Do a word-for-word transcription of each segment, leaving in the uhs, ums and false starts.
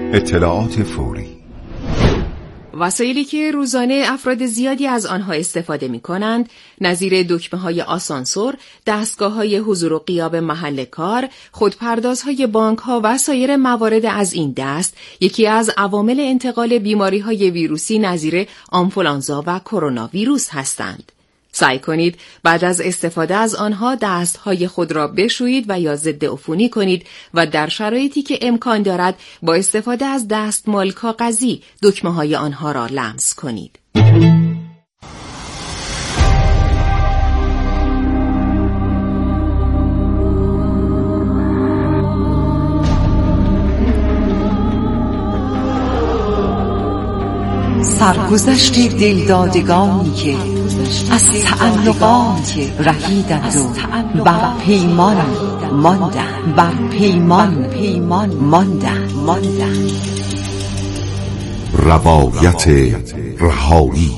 اطلاعات فوری. وسایلی که روزانه افراد زیادی از آنها استفاده می کنند، نظیر دکمه های آسانسور، دستگاه های حضور و غیاب محل کار، خودپردازهای بانک ها و سایر موارد از این دست، یکی از عوامل انتقال بیماری های ویروسی نظیر آنفولانزا و کرونا ویروس هستند. سعی کنید بعد از استفاده از آنها دستهای خود را بشویید و یا ضد عفونی کنید و در شرایطی که امکان دارد با استفاده از دستمال کاغذی دکمه های آنها را لمس کنید. سرگذشت دلدادگانی که از تعلقات رهیدند و بر پیمان ماندند بر پیمان پیمان ماندند ماندند روایت رهایی.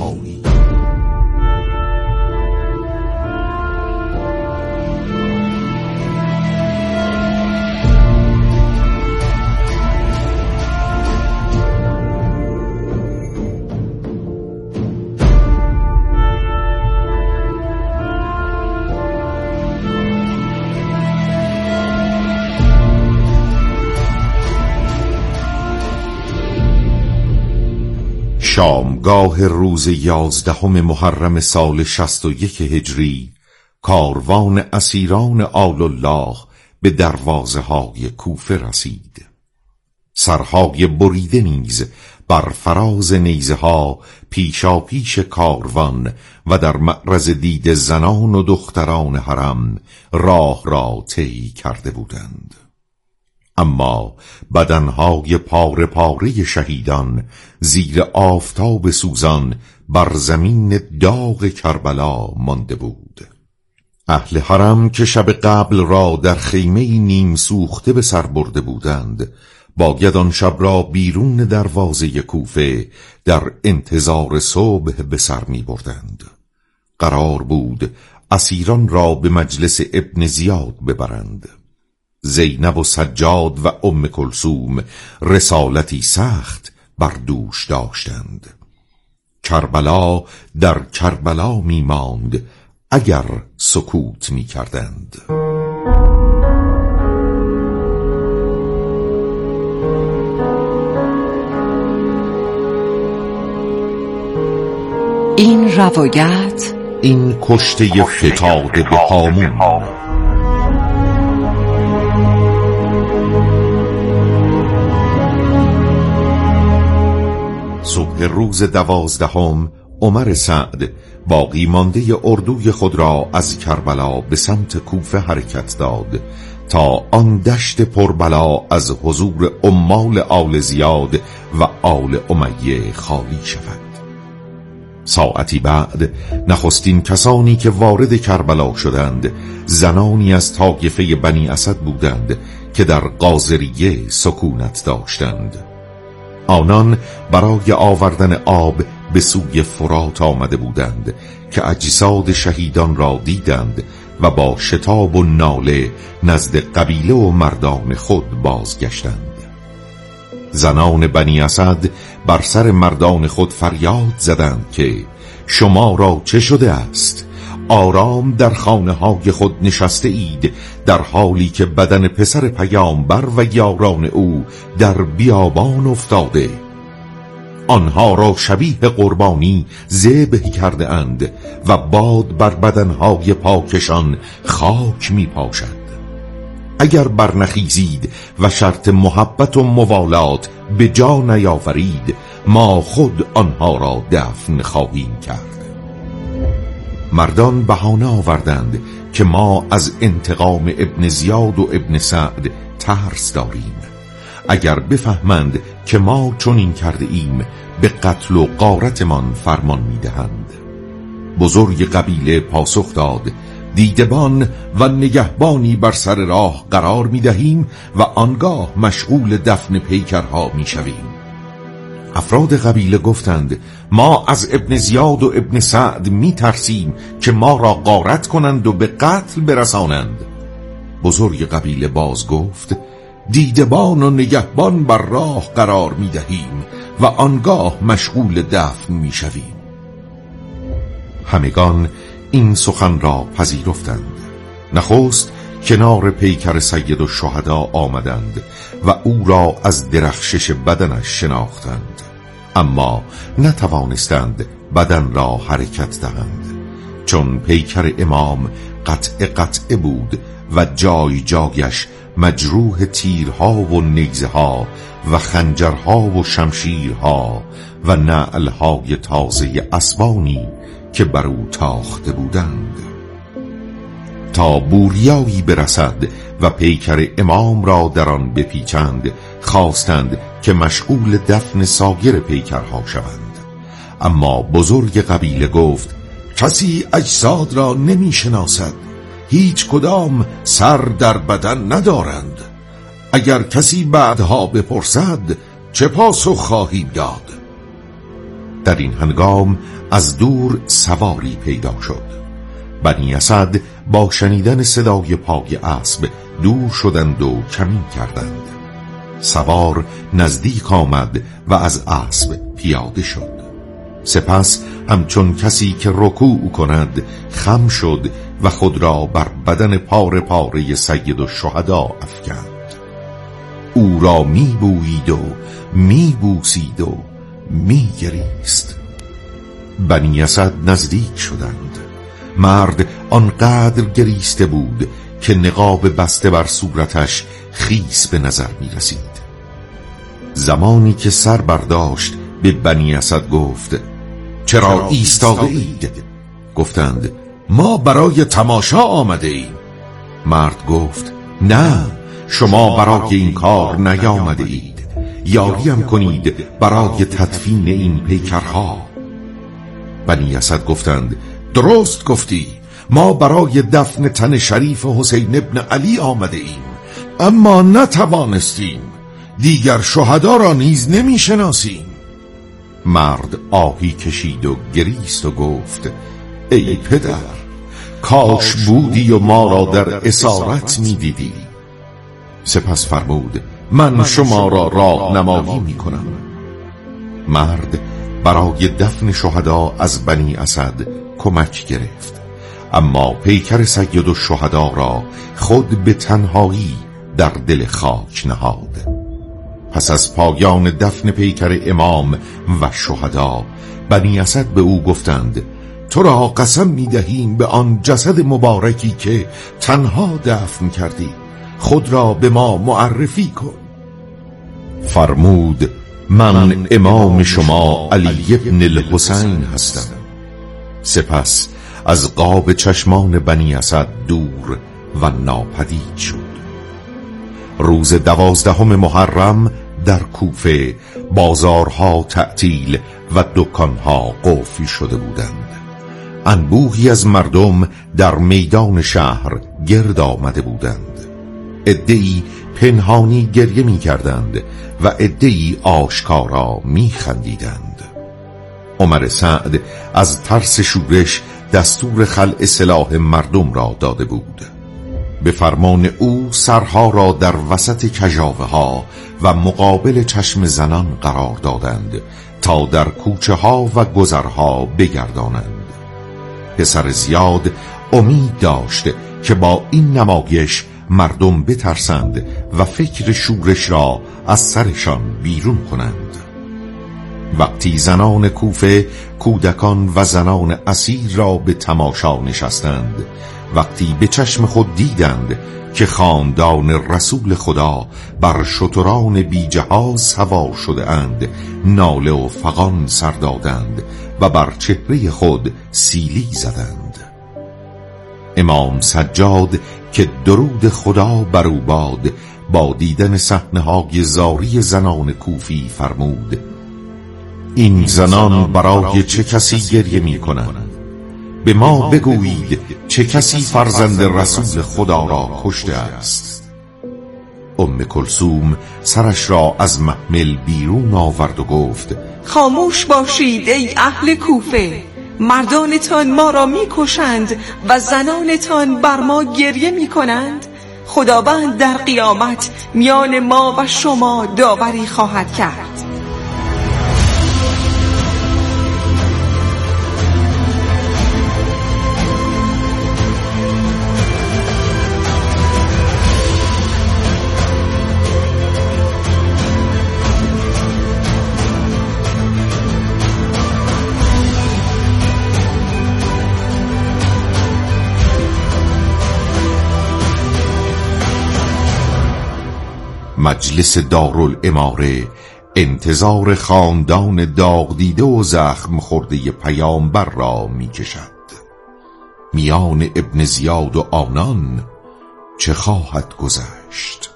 شامگاه روز یازدهم محرم سال شصت و یک هجری، کاروان اسیران آل الله به دروازه های کوفه رسید. سرهای بریده نیز بر فراز نیزه ها پیشا پیش کاروان و در معرض دید زنان و دختران حرم راه را طی کرده بودند. اما بدنهای پاره پاره شهیدان زیر آفتاب سوزان بر زمین داغ کربلا مانده بود. اهل حرم که شب قبل را در خیمه نیم سوخته به سر برده بودند، باید آن شب را بیرون دروازه کوفه در انتظار صبح به سر می بردند. قرار بود اسیران را به مجلس ابن زیاد ببرند. زینب و سجاد و ام کلثوم رسالتی سخت بر دوش داشتند. کربلا در کربلا می ماند اگر سکوت می کردند. این روایت، این کشته فتاده به هامون. صبح روز دوازدهم عمر سعد باقی مانده اردوی خود را از کربلا به سمت کوفه حرکت داد تا آن دشت پربلا از حضور عمال آل زیاد و آل امیه خالی شود. ساعتی بعد نخستین کسانی که وارد کربلا شدند زنانی از طایفه بنی اسد بودند که در قاضریه سکونت داشتند. آنان برای آوردن آب به سوی فرات آمده بودند که اجساد شهیدان را دیدند و با شتاب و ناله نزد قبیله و مردان خود بازگشتند. زنان بنی اسد بر سر مردان خود فریاد زدند که شما را چه شده است؟ آرام در خانه های خود نشسته اید در حالی که بدن پسر پیامبر و یاران او در بیابان افتاده. آنها را شبیه قربانی ذبح کرده اند و باد بر بدنهای پاکشان خاک می پاشد. اگر برنخیزید و شرط محبت و موالات به جا نیاورید، ما خود آنها را دفن خواهیم کرد. مردان بهانه آوردند که ما از انتقام ابن زیاد و ابن سعد ترس داریم. اگر بفهمند که ما چنین کرده ایم به قتل و غارتمان فرمان میدهند. بزرگ قبیله پاسخ داد دیدبان و نگهبانی بر سر راه قرار میدهیم و آنگاه مشغول دفن پیکرها میشویم. افراد قبیله گفتند ما از ابن زیاد و ابن سعد می ترسیم که ما را غارت کنند و به قتل برسانند. بزرگ قبیله باز گفت دیدبان و نگهبان بر راه قرار می دهیم و آنگاه مشغول دفن می شویم. همگان این سخن را پذیرفتند. نخست کنار پیکر سید الشهدا آمدند و او را از درخشش بدنش شناختند، اما نتوانستند بدن را حرکت دهند، چون پیکر امام قطع قطع بود و جای جایش مجروح تیرها و نیزها و خنجرها و شمشیرها و نعلهای تازه اسبانی که بر او تاخته بودند. تا بوریایی برسد و پیکر امام را در آن بپیچند، خواستند که مشغول دفن سایر پیکرها شوند، اما بزرگ قبیله گفت کسی اجساد را نمی شناسد، هیچ کدام سر در بدن ندارند. اگر کسی بعدها بپرسد چه پاسخ خواهیم داد؟ در این هنگام از دور سواری پیدا شد. بنی اسد با شنیدن صدای پای اسب دور شدند و کمین کردند. سوار نزدیک آمد و از اسب پیاده شد. سپس همچون کسی که رکوع کند خم شد و خود را بر بدن پاره پاره سید الشهدا افکند. او را می بویید و می بوسید و می گریست. بنی اسد نزدیک شدند. مرد آنقدر گریسته بود که نقاب بسته بر صورتش خیس به نظر می رسید. زمانی که سر برداشت به بنی اسد گفت چرا ایستاده اید؟ گفتند ما برای تماشا آمده ایم. مرد گفت نه، شما برای این کار نیامده اید، یاریم کنید برای تدفین این پیکرها. بنی اسد گفتند درست گفتی، ما برای دفن تن شریف حسین ابن علی آمده ایم، اما نتوانستیم، دیگر شهدا را نیز نمی شناسیم. مرد آهی کشید و گریست و گفت ای پدر، کاش بودی و ما را در اسارت می دیدی. سپس فرمود من شما را راهنمایی می کنم. مرد برای دفن شهدا از بنی اسد کمک گرفت، اما پیکر سید الشهدا را خود به تنهایی در دل خاک نهاد. پس از پایان دفن پیکر امام و شهدا، بنی اسد به او گفتند تو را قسم می دهیم به آن جسد مبارکی که تنها دفن کردی، خود را به ما معرفی کن. فرمود من امام شما علی ابن الحسین هستم. سپس از قاب چشمان بنی اسد دور و ناپدید شد. روز دوازدهم محرم در کوفه بازارها تعطیل و دکانها قفل شده بودند. انبوهی از مردم در میدان شهر گرد آمده بودند. عده‌ای پنهانی گریه می کردند و عده‌ای آشکارا می خندیدند. عمر سعد از ترس شورش دستور خلع سلاح مردم را داده بود. به فرمان او سرها را در وسط کژاوه ها و مقابل چشم زنان قرار دادند تا در کوچه ها و گذرها بگردانند. پسر زیاد امید داشت که با این نمایش مردم بترسند و فکر شورش را از سرشان بیرون کنند. وقتی زنان کوفه کودکان و زنان اسیر را به تماشا نشستند، وقتی به چشم خود دیدند که خاندان رسول خدا بر شتران بی جهاز سوار شده اند، ناله و فغان سر دادند و بر چهره خود سیلی زدند. امام سجاد که درود خدا بر او باد، با دیدن صحنه‌های زاری زنان کوفی فرمود این زنان برای چه کسی گریه می کنند؟ به ما بگویید چه کسی فرزند رسول خدا را کشته است؟ ام کلثوم سرش را از محمل بیرون آورد و گفت خاموش باشید ای اهل کوفه، مردانتان ما را می کشند و زنانتان بر ما گریه می کنند. خداوند در قیامت میان ما و شما داوری خواهد کرد. مجلس دارالاماره انتظار خاندان داغ دیده و زخم خورده پیامبر را می کشد. میان ابن زیاد و آنان چه خواهد گذشت؟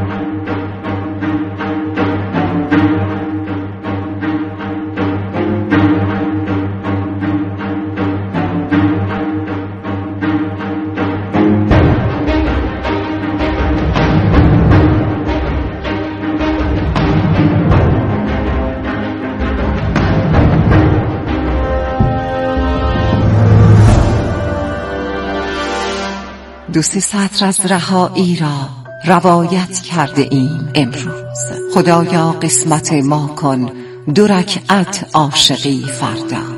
دو سه سطر از رهایی را روایت کرده ایم امروز. خدایا قسمت ما کن دو رکعت عاشقی فردا.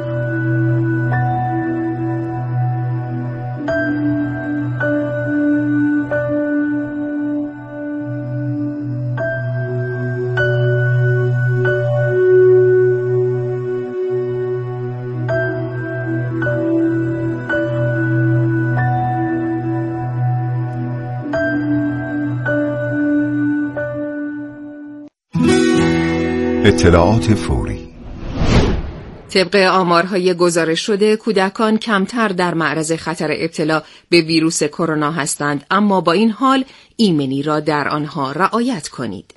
اطلاعات فوری. طبق آمارهای گزارش شده کودکان کمتر در معرض خطر ابتلا به ویروس کرونا هستند، اما با این حال ایمنی را در آنها رعایت کنید.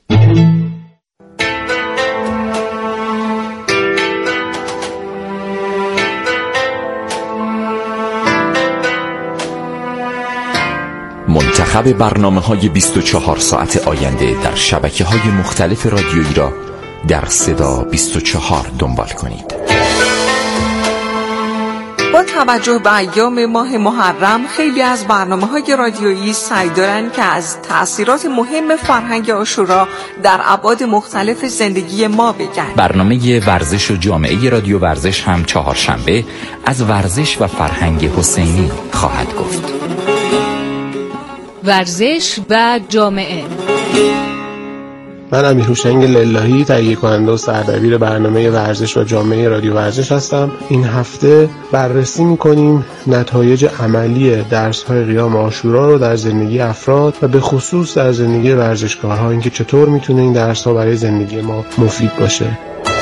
منتخب برنامه‌های بیست و چهار ساعت آینده در شبکه‌های مختلف رادیویی را در صدا بیست و چهار دنبال کنید. با توجه به ایام ماه محرم خیلی از برنامه‌های رادیویی سعی دارند که از تأثیرات مهم فرهنگ عاشورا در ابعاد مختلف زندگی ما بگن. برنامه ورزش و جامعه رادیو ورزش هم چهارشنبه از ورزش و فرهنگ حسینی خواهد گفت. ورزش و جامعه. من امیرحسین للهی تهیه کننده و سردبیر برنامه ورزش و جامعه رادیو ورزش هستم. این هفته بررسی می‌کنیم نتایج عملی درس‌های قیام عاشورا رو در زندگی افراد و به خصوص در زندگی ورزشکارها، اینکه چطور میتونه این درس‌ها برای زندگی ما مفید باشه.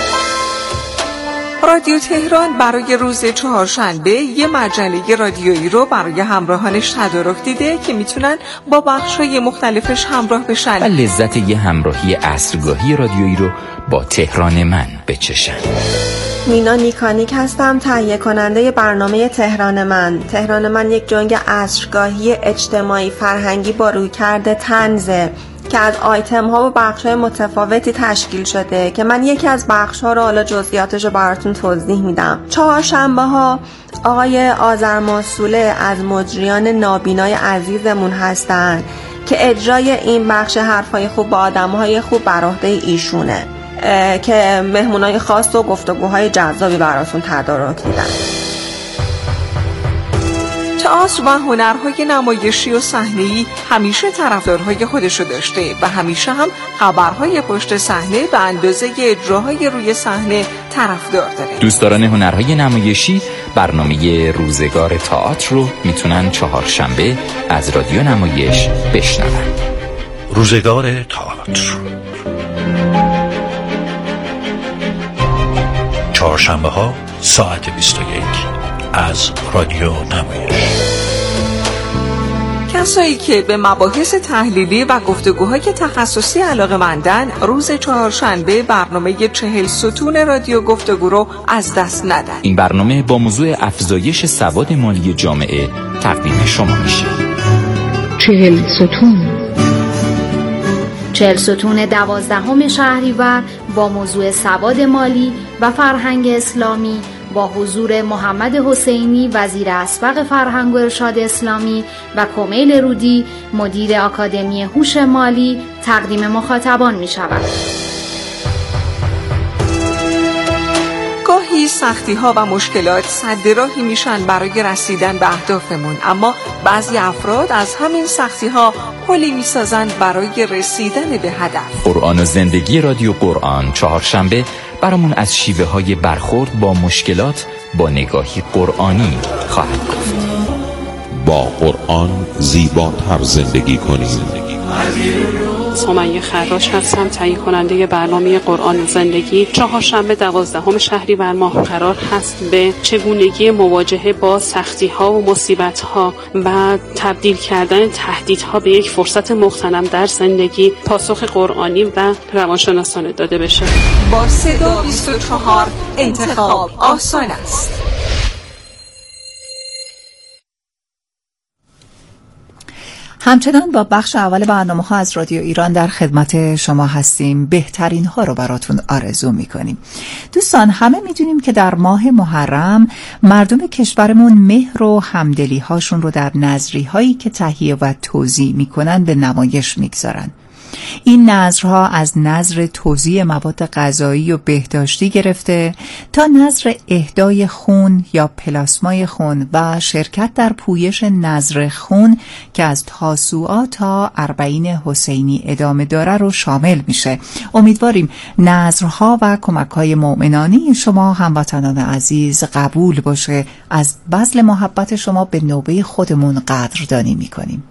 رادیو تهران برای روز چهارشنبه یه مجله رادیویی رو برای همراهانش تدارک دیده که میتونن با بخش‌های مختلفش همراه بشن و لذت یه همراهی عصرگاهی رادیویی رو با تهران من بچشن. مینا نیکانیک هستم، تهیه کننده برنامه تهران من. تهران من یک جنگ عصرگاهی اجتماعی فرهنگی با رویکرد طنزه که از آیتم ها و بخش های متفاوتی تشکیل شده که من یکی از بخش ها رو حالا جزئیاتش رو براتون توضیح میدم. چهارشنبه ها آقای آذرماسوله از مجریان نابینای عزیزمون هستن که اجرای این بخش حرفای خوب با آدمهای خوب بر عهده ایشونه که مهمونای خاص و گفتگوهای جذابی براتون تدارک دیدن. تئاتر و هنرهای نمایشی و صحنه‌ای همیشه طرفدارهای خودشو داشته و همیشه هم خبرهای پشت صحنه به اندازه اجراهای روی صحنه طرفدار داره. دوستداران هنرهای نمایشی برنامه روزگار تئاتر رو میتونن چهارشنبه از رادیو نمایش بشنون. روزگار تئاتر چهارشنبه ها ساعت بیست و یک از رادیو نمایش. کسایی که به مباحث تحلیلی و گفتگوهای تخصصی علاقه‌مندن روز چهارشنبه برنامه چهل ستون رادیو گفتگو رو از دست ندن. این برنامه با موضوع افزایش سواد مالی جامعه تقدیم شما میشه. چهل ستون چهل ستون دوازدهم شهریور با موضوع سواد مالی و فرهنگ اسلامی با حضور محمد حسینی وزیر اسبق فرهنگ و ارشاد اسلامی و کمیل رودی مدیر آکادمی هوش مالی تقدیم مخاطبان می شود. گاهی سختی ها و مشکلات سد راهی میشن برای رسیدن به اهدافمون، اما بعضی افراد از همین سختی ها پلی میسازن برای رسیدن به هدف. قرآن و زندگی رادیو قرآن چهارشنبه برامون از شیوه های برخورد با مشکلات با نگاهی قرآنی خواهد گفت. با قرآن زیباتر زندگی کنید. سمیه خراش هستم، تهیه کننده برنامه قرآن زندگی. چهارشنبه دوازدهم شهریور ماه قرار هست به چگونگی مواجهه با سختی ها و مصیبت ها و تبدیل کردن تهدیدها به یک فرصت مغتنم در زندگی پاسخ قرآنی و روانشناسانه داده بشه. با صدا بیست و چهار انتخاب آسان است. همچنان با بخش اول برنامه ها از رادیو ایران در خدمت شما هستیم. بهترین ها رو براتون آرزو میکنیم. دوستان، همه میدونیم که در ماه محرم مردم کشورمون مهر و همدلی هاشون رو در نذری هایی که تهیه و توزیع میکنن به نمایش میگذارن. این نذرها از نذر توزیع مواد غذایی و بهداشتی گرفته تا نذر اهدای خون یا پلاسمای خون و شرکت در پویش نذر خون که از تاسوعا تا اربعین حسینی ادامه داره رو شامل میشه. امیدواریم نذرها و کمک‌های مؤمنانه شما هموطنان عزیز قبول باشه. از بذل محبت شما به نوبه خودمون قدردانی میکنیم.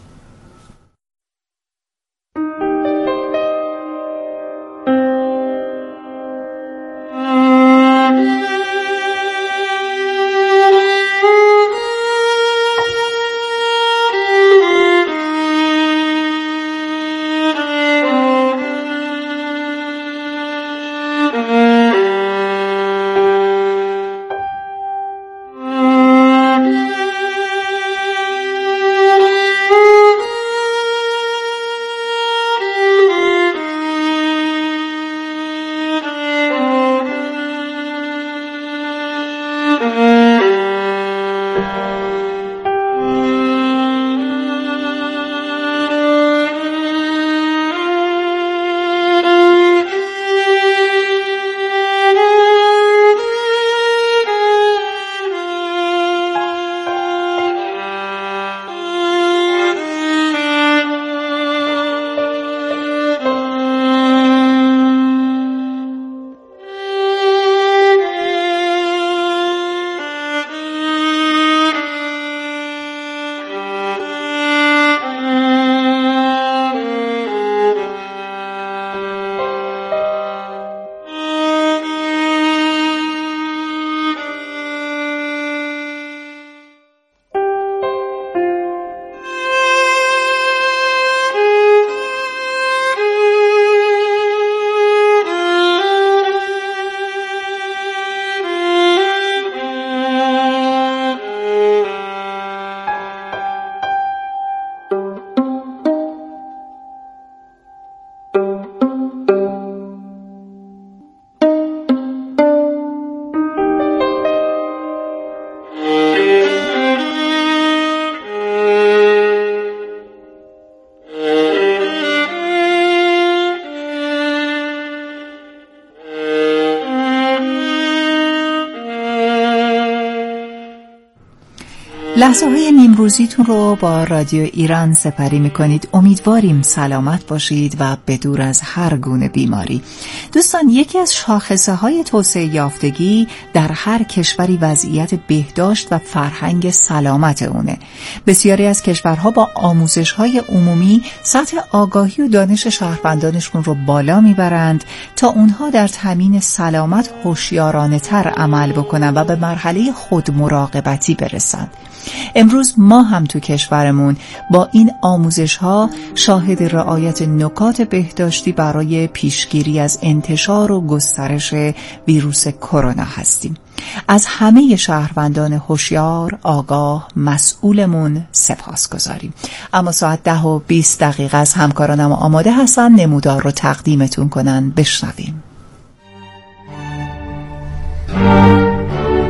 لحظه های نیمروزیتون رو با رادیو ایران سپری میکنید. امیدواریم سلامت باشید و بدور از هر گونه بیماری. دوستان، یکی از شاخصه های توسعه یافتگی در هر کشوری وضعیت بهداشت و فرهنگ سلامت اونه. بسیاری از کشورها با آموزش های عمومی سطح آگاهی و دانش شهروندانشون رو بالا میبرند تا اونها در تامین سلامت هوشیارانه تر عمل بکنن و به مرحله خودمراقبتی برسند. امروز ما هم تو کشورمون با این آموزش ها شاهد رعایت نکات بهداشتی برای پیشگیری از انتشار و گسترش ویروس کرونا هستیم. از همه شهروندان هوشیار، آگاه، مسئولمون سپاسگزاریم. اما ساعت ده و بیست دقیقه از همکارانم آماده هستن نمودار رو تقدیمتون کنن. بشنویم.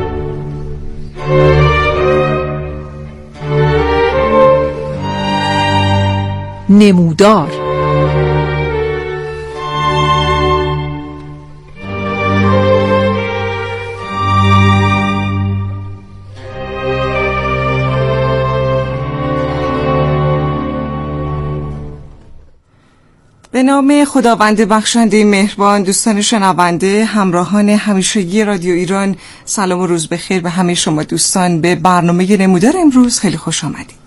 نمودار. به نام خداوند بخشنده مهربان، دوستان شنونده، همراهان همیشگی رادیو ایران، سلام و روز بخیر به همه شما دوستان. به برنامه نمودار امروز خیلی خوش آمدید.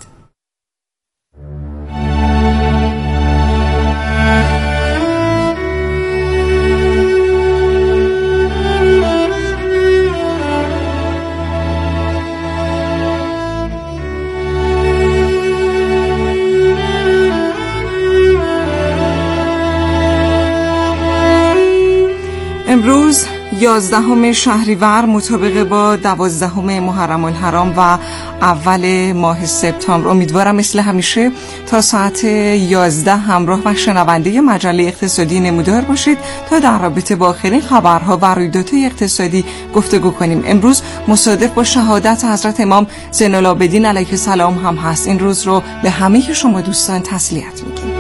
امروز یازدهم شهریور مطابق با دوازدهم محرم الحرام و اول ماه سپتامبر. امیدوارم مثل همیشه تا ساعت یازده همراه و شنونده مجله اقتصادی نمودار باشید تا در رابطه با آخرین خبرها و رویدادهای اقتصادی گفتگو کنیم. امروز مصادف با شهادت حضرت امام زین العابدین علیه السلام هم هست. این روز رو به همه شما دوستان تسلیت میگیم.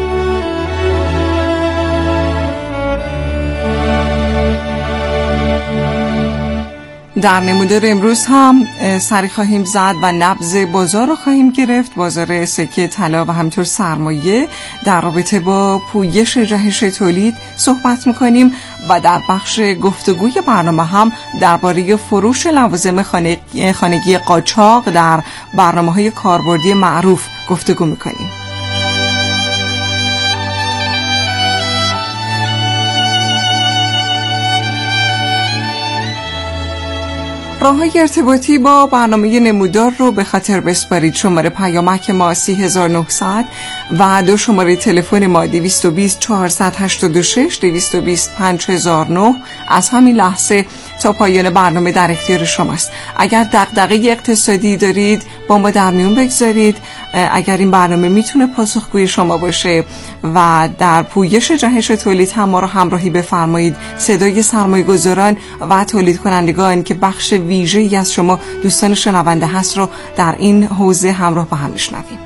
در نمودار امروز هم سری خواهیم زد و نبض بازار رو خواهیم گرفت، بازار سکه طلا و همینطور سرمایه. در رابطه با پویش جهش تولید صحبت میکنیم و در بخش گفتگوی برنامه هم درباره فروش لوازم خانگی قاچاق در برنامه‌های کاربردی معروف گفتگو میکنیم. راه‌های ارتباطی با برنامه نمودار رو به خاطر بسپارید. شماره پیامک ما سی هزار و نهصد و دو شماره تلفن ما دویست و بیست چهارصد و هشتاد و شش دویست و بیست پنج هزار و نه از همین لحظه تا پایان برنامه در اختیار شماست. اگر دغدغه اقتصادی دارید با ما در میون بگذارید. اگر این برنامه میتونه پاسخگوی شما باشه و در پویش جهش تولید هم ما رو همراهی بفرمایید. صدای سرمایه‌گذاران و تولید کنندگان که بخش ویژه‌ای از شما دوستان شنونده هست رو در این حوزه همراه با هم میشنویم.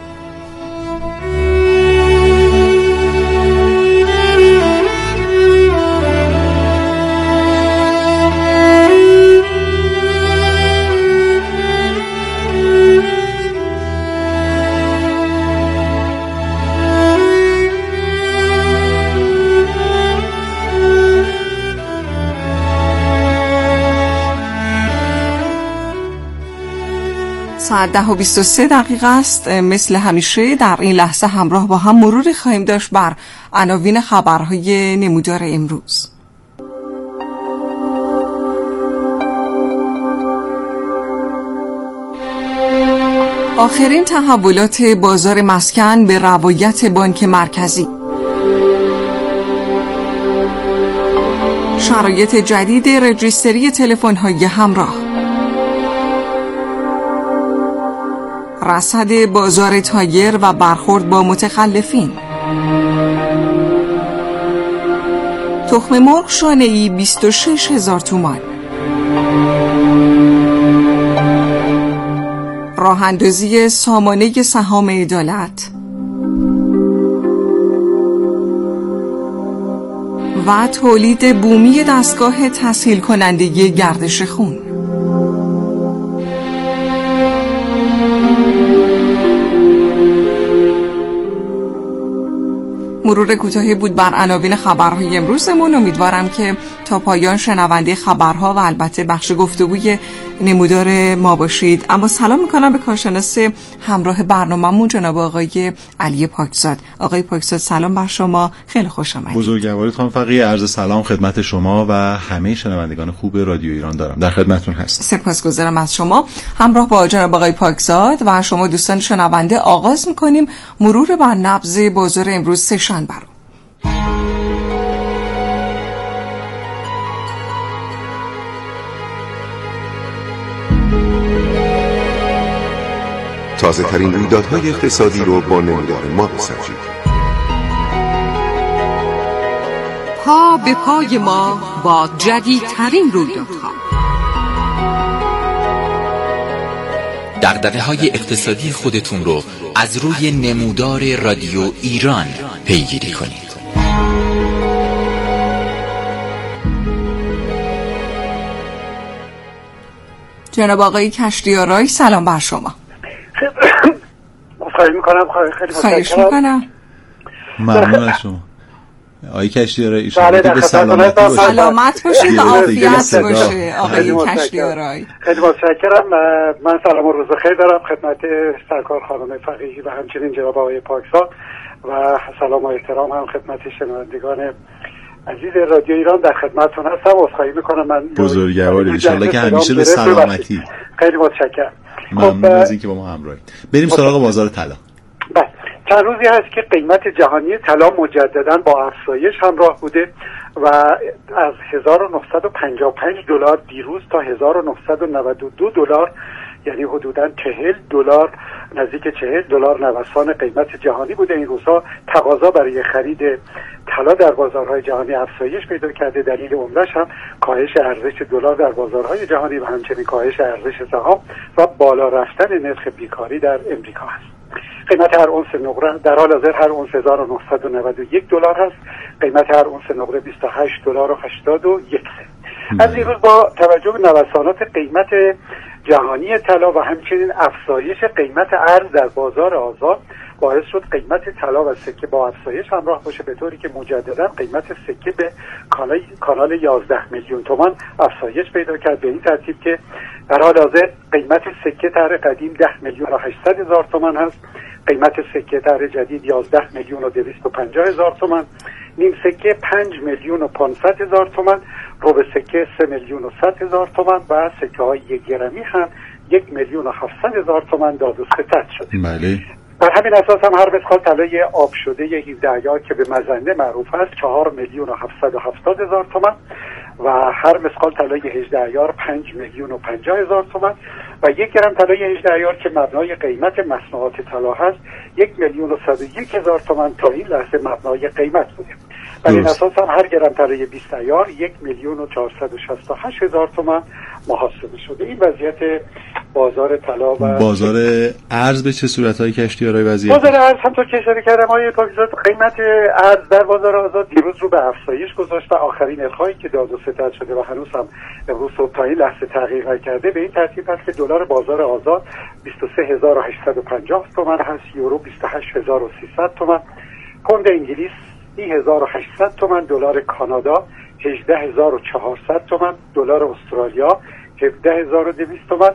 ساعت ده و بیست و سه دقیقه است. مثل همیشه در این لحظه همراه با هم مروری خواهیم داشت بر عناوین خبرهای نمودار امروز. آخرین تحولات بازار مسکن به روایت بانک مرکزی، شرایط جدید رجیستری تلفن‌های همراه، رصد بازار تایر و برخورد با متخلفین، تخم مرغ شانه‌ای بیست و شش هزار تومان، راه اندازی سامانه سهام عدالت و تولید بومی دستگاه تسهیل کنندگی گردش خون. مرور کوتاهی بود بر عناوین خبرهای امروزمون. امیدوارم که تا پایان شنونده خبرها و البته بخش گفتگوی نمودار ما باشید. اما سلام میکنم به کارشناس همراه برنامه‌مون جناب آقای علی پاکزاد. آقای پاکزاد سلام بر شما، خیلی خوش آمدید. بزرگوارید خانم فقیه، عرض سلام خدمت شما و همه شنوندگان خوب رادیو ایران دارم. در خدمتتون هستم. سپاسگزارم از شما. همراه با جناب آقای پاکزاد و شما دوستان شنونده آغاز میکنیم مرور بر نبض بازار امروز سه‌شنبه رو. تازه ترین رویدادهای اقتصادی رو با نمودار ما بسنجید. پا به پای ما با جدیدترین رویدادها. دغدغه‌های اقتصادی خودتون رو از روی نمودار رادیو ایران پیگیری کنید. جناب آقای کشتیارای سلام بر شما. خواهی میکنم خیلی خواهش میکنم. ممنون از شما آقای کشتیارای. ایشون که به سلامتی باشید. سلامت باشید و عافیت باشه آقای کشتیارای. خیلی متشکرم. من سلام و روز خیر دارم خدمت سرکار خانم فقیهی و همچنین جناب آقای پاکزاد و سلام و احترام هم خدمت شنوندگان عزیز رادیو ایران در خدمتتون هستم. عذرخواهی میکنم من بزرگواری ان شاءالله که همیشه به سلامتی. خیلی متشکرم. ممنون از اینکه با ما همراهید. بریم سراغ بازار طلا. بله چند روزی هست که قیمت جهانی طلا مجددا با افزایش همراه بوده و از هزار و نهصد و پنجاه و پنج دلار دیروز تا هزار و نهصد و نود و دو دلار یعنی حدوداً چهل دلار نزدیک چهل دلار نوسان قیمت جهانی بوده. این روزها تقاضا برای خرید طلا در بازارهای جهانی افزایش پیدا کرده. دلیل عمده‌اش هم کاهش ارزش دلار در بازارهای جهانی و همچنین کاهش ارزش سهام و بالا رفتن نرخ بیکاری در امریکا است. قیمت هر اونس نقره در حال حاضر هر اونس هزار و نهصد و نود و یک دلار هست. قیمت هر اونس نقره بیست و هشت دلار و هشتاد و یک سنت. از دیروز با توجه به نوسانات قیمت جهانی طلا و همچنین افزایش قیمت ارز در بازار آزاد باعث شد قیمت طلا و سکه با افزایش همراه باشه، به طوری که مجددا قیمت سکه به کانال کانال یازده میلیون تومان افزایش پیدا کرد، به این ترتیب که در حال حاضر قیمت سکه طرح قدیم ده میلیون و هشتصد هزار تومان هست، قیمت سکه طرح جدید یازده میلیون و دویست و پنجاه هزار تومان، نیم سکه پنج میلیون و پانصد هزار تومان، ربع سکه سه میلیون و صد هزار تومان و سکه های یک گرمی هم یک میلیون و هفتصد هزار تومان داد و ستد شده. بله. بر همین اساس هم هر مسقال طلای آب شده هفده عیار که به مزنه معروف است چهار میلیون و هفتصد و هفتاد هزار تومان و هر مسقال طلای هجده عیار پنج میلیون و پنجاه هزار تومان و یک گرم طلای هجده عیار که مبنای قیمت مصنوعات طلا هست یک میلیون و صد و یک هزار تومان تا این لحظه مبنای قیمت بوده. بر این اساس هم هر گرم طلای بیست عیار یک میلیون و چهارصد و شصت و هشت هزار تومان محاسبه شده. این وضعیت بازار طلا و بازار ارز به چه صورت‌های کشتیارای وضعیت؟ بازار ارز همونطور که اشاره کردم آقای پاکزاد قیمت ارز در بازار آزاد دیروز رو به افزایش گذاشت و آخرین نرخ‌هایی که داد و ستد شده و هنوز هم امروز صبح تا این لحظه تغییر نکرده به این ترتیب است که دلار بازار آزاد بیست و سه هزار و هشتصد و پنجاه تومان هست، یورو بیست و هشت هزار و سیصد تومان، پوند انگلیس سی هزار و هشتصد تومان، دلار کانادا هجده هزار و چهارصد تومان، دلار استرالیا هفده هزار و دویست تومان،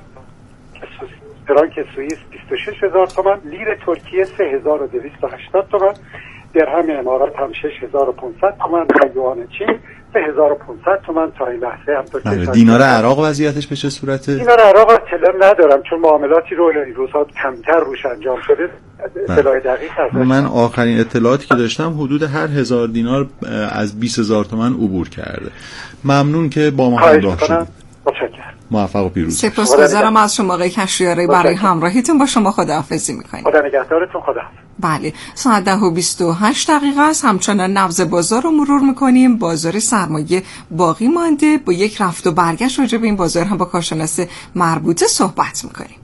فرانک سوئیس بیست و شش هزار تومان، لیر ترکیه سه هزار و دویست و هشتاد تومان، درهم امارات هم شش هزار و پانصد تومان و یوان چین سه هزار و پانصد تومان تا این لحظه هم. دینار عراق وضعیتش به چه صورته؟ دینار عراق اطلاع ندارم چون معاملاتی رو این روزها کمتر روش انجام شده. اطلاع دقیق هست. من آخرین اطلاعاتی که داشتم حدود هر هزار دینار از بیست هزار تومان عبور کرده. ممنون که با ما همراه شدید. متشکرم. موفق و پیروز. سپاسگزارم از شما آقای کشتیاری برای همراهیتون. با شما خداحافظی می‌کنیم. خدا نگهدارتون. خدا. بله ساعت ده و بیست و هشت دقیقه است. همچنان نبض بازار رو مرور می‌کنیم. بازار سرمایه باقی مانده. با یک رفت و برگشت راجع به این بازار هم با کارشناس مربوطه صحبت می‌کنیم.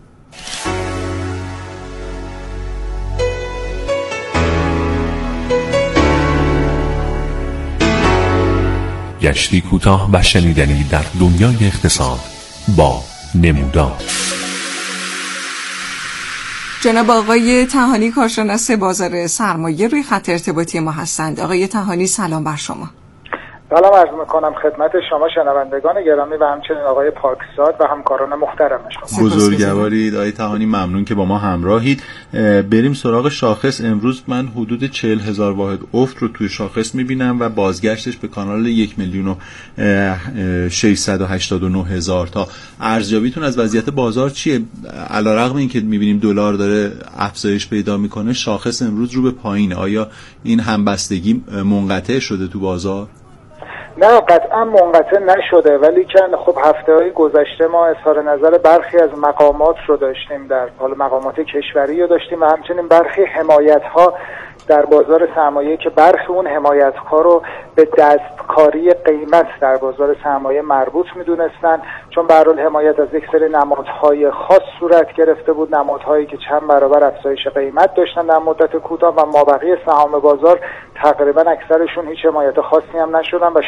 گشتی کوتاه و شنیدنی در دنیای اقتصاد با نمودار. جناب آقای طحانی کارشناس بازار سرمایه روی خط ارتباطی ما هستند. آقای طحانی سلام بر شما. سلام عرض میکنم خدمت شما شنوندگان گرامی و همچنین آقای پاکزاد و همکاران محترم شما. بزرگوارید آقای طحانی، ممنون که با ما همراهید. بریم سراغ شاخص. امروز من حدود چهل هزار واحد افت رو توی شاخص میبینم و بازگشتش به کانال یک میلیون و ششصد و هشتاد و نه هزار. تا ارزیابیتون از وضعیت بازار چیه؟ علیرغم اینکه میبینیم دلار داره افزایش پیدا میکنه، شاخص امروز رو به پایینه. آیا این همبستگی منقطع شده تو بازار؟ نه قطعا منقطع نشده، ولی که خب هفته های گذشته ما اظهار نظر برخی از مقامات رو داشتیم، در حال مقامات کشوری رو داشتیم و همچنین برخی حمایت ها در بازار سرمایه که برخی اون حمایت ها رو به دستکاری قیمت در بازار سرمایه مربوط میدونستن، چون به هر حال حمایت از یک سری نمادهای خاص صورت گرفته بود، نمادهایی که چند برابر افزایش قیمت داشتن در مدت کوتاه و مابقی سهام بازار تقریبا اکثرشون هیچ حمایت خاصی هم نشدن و